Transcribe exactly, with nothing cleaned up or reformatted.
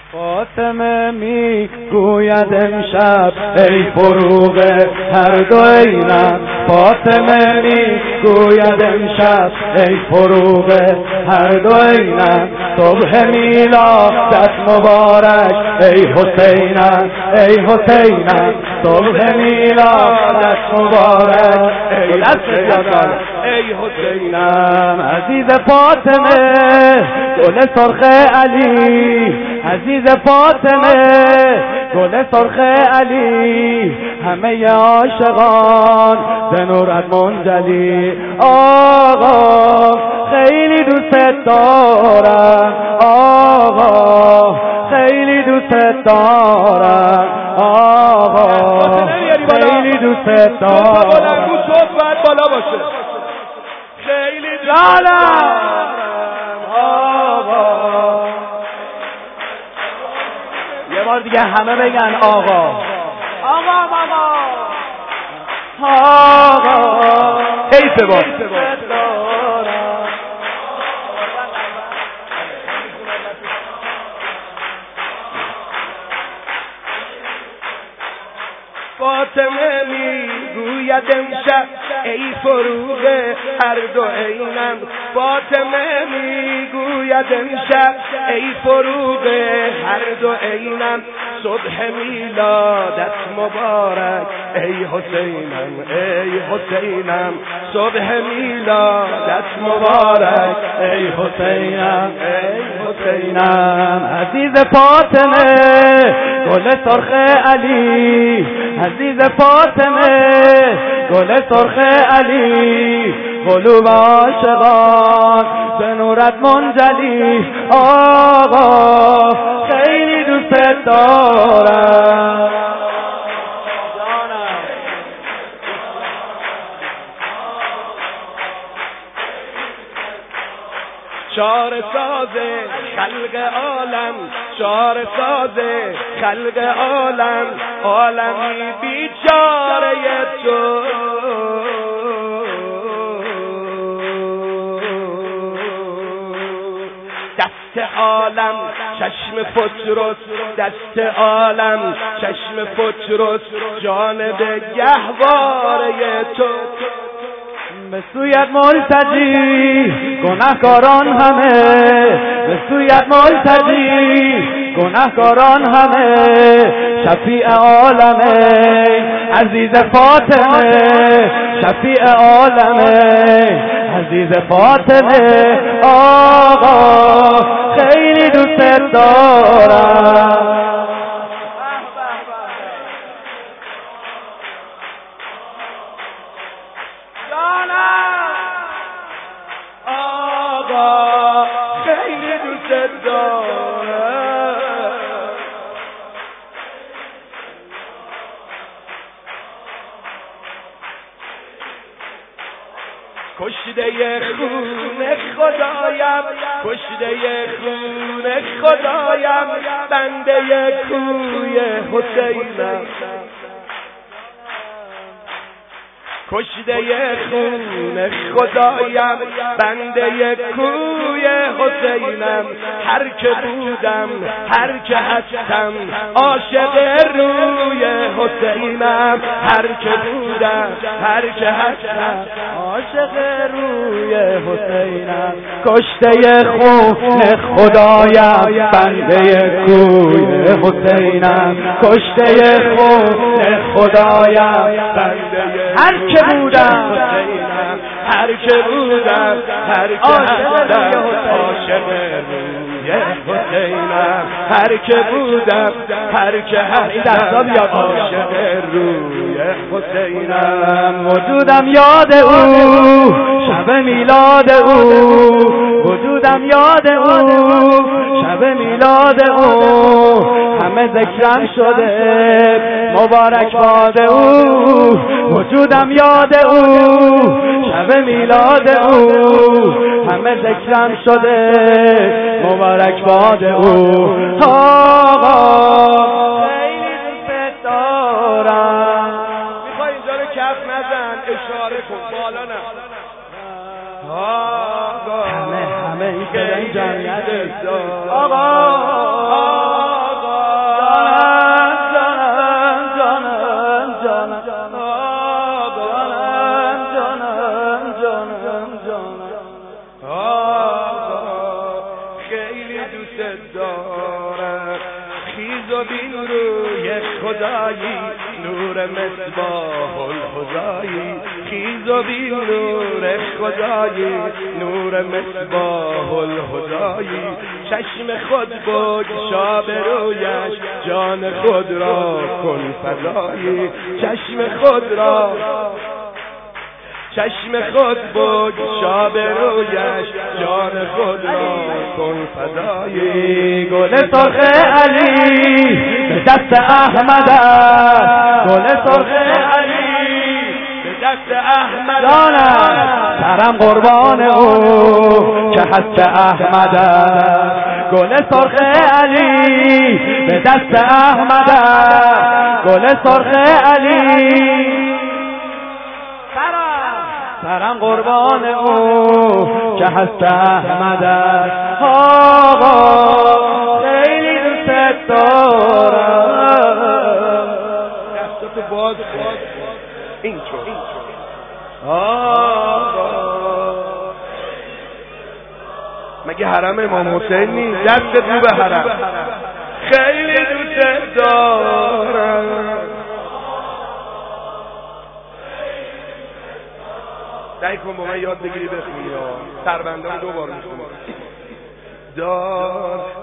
فاطمه می گوید امشب ای فروغ هر دو عینم. فاطمه می گوید امشب ای فروغ هر دو عینم. صبح میلادت مبارک ای حسینم ای حسینم. صبح میلادت مبارک ای حسینم ای حسینم. عزیز فاطمه گل سرخ علی، عزیز فاطمه گل سرخ علی، همه عاشقان به نورت منجلی. آقا خیلی دوست دارم، آقا خیلی دوست دارم، آقا خیلی دوست دارم. بالا باشه. خیلی جانم آقا. یه بار دیگه همه بگن آقا آقا بابا آقا. حیفه با فاطمه میگوید امشب ای فروغ هر دو عینم. فاطمه میگوید امشب ای فروغ هر دو عینم. صبح میلادت مبارک ای حسینم ای حسینم. صبح میلادت مبارک ای حسینم ای حسینم. عزیز فاطمه گل سرخ علی، عزیز فاطمه گل سرخ علی، قلوب عاشقان به نورت منجلی. آقا خیلی دوست دارم. شار ساز خلق عالم، شار ساز خلق عالم، عالمی بیچاره تو. دست عالم چشم فترس، دست عالم چشم فترس، جانب گهواره تو. به سویت ملتجی گناهکاران همه، به سویت ملتجی گناهکاران همه، شفیع عالمه عزیز فاطمه، شفیع عالمه عزیز فاطمه. آقا خیلی دوست دارم. آقا خیلی دوست دارم. کشته خون خدایم، کشته خون خدایم، بنده کوی حسینم. کشته خون خدایم، بنده کوی حسینم. هر که بودم هر که هستم عاشق روی حسینم. هر که بودم هر که هستم عاشق روی حسینم. کشته خون خدایم، بنده کوی حسینم. کشته خون خدایم، بنده هر که بودم هر که بودم هر که هستم عاشق روی حسینم. هر که بودم هر که هستم عاشق روی حسینم. وجودم یاد او شب میلاد او، وجودم یاد او شب میلاد او، همه ذکرم شده مبارک باد او. وجودم یاد او شب میلاد او، همه ذکرم شده مبارک باد او. آقا خیلی دوست دارم. میخوای اینجا رو کف نزن، اشاره کن بالا نه. آقا همه همه این جمعیت آقا دوست دارم خیز و بین روی خدایی نور مصباح الهدایی خیز و بین نور خدایی نور مصباح الهدایی چشم خود بگشا به رویش جان خود را کن فدایی چشم خود را چشم خود بگشا به رویش جان خود را کن فدایی گل سرخ علی به دست احمد است گل سرخ علی به دست احمد جانم سرم قربان او که هست احمد است گل سرخ علی به دست احمد است گل سرخ علی سرم قربان او که هست احمد است آقا خیلی دوست دارم دستتو باز باز این چون آقا مگه حرم امام حسین نیست دست رو به حرم خیلی دوست دارم سعی کن با من یاد بگیری بخونی ها سربندان دو بار میخونی دار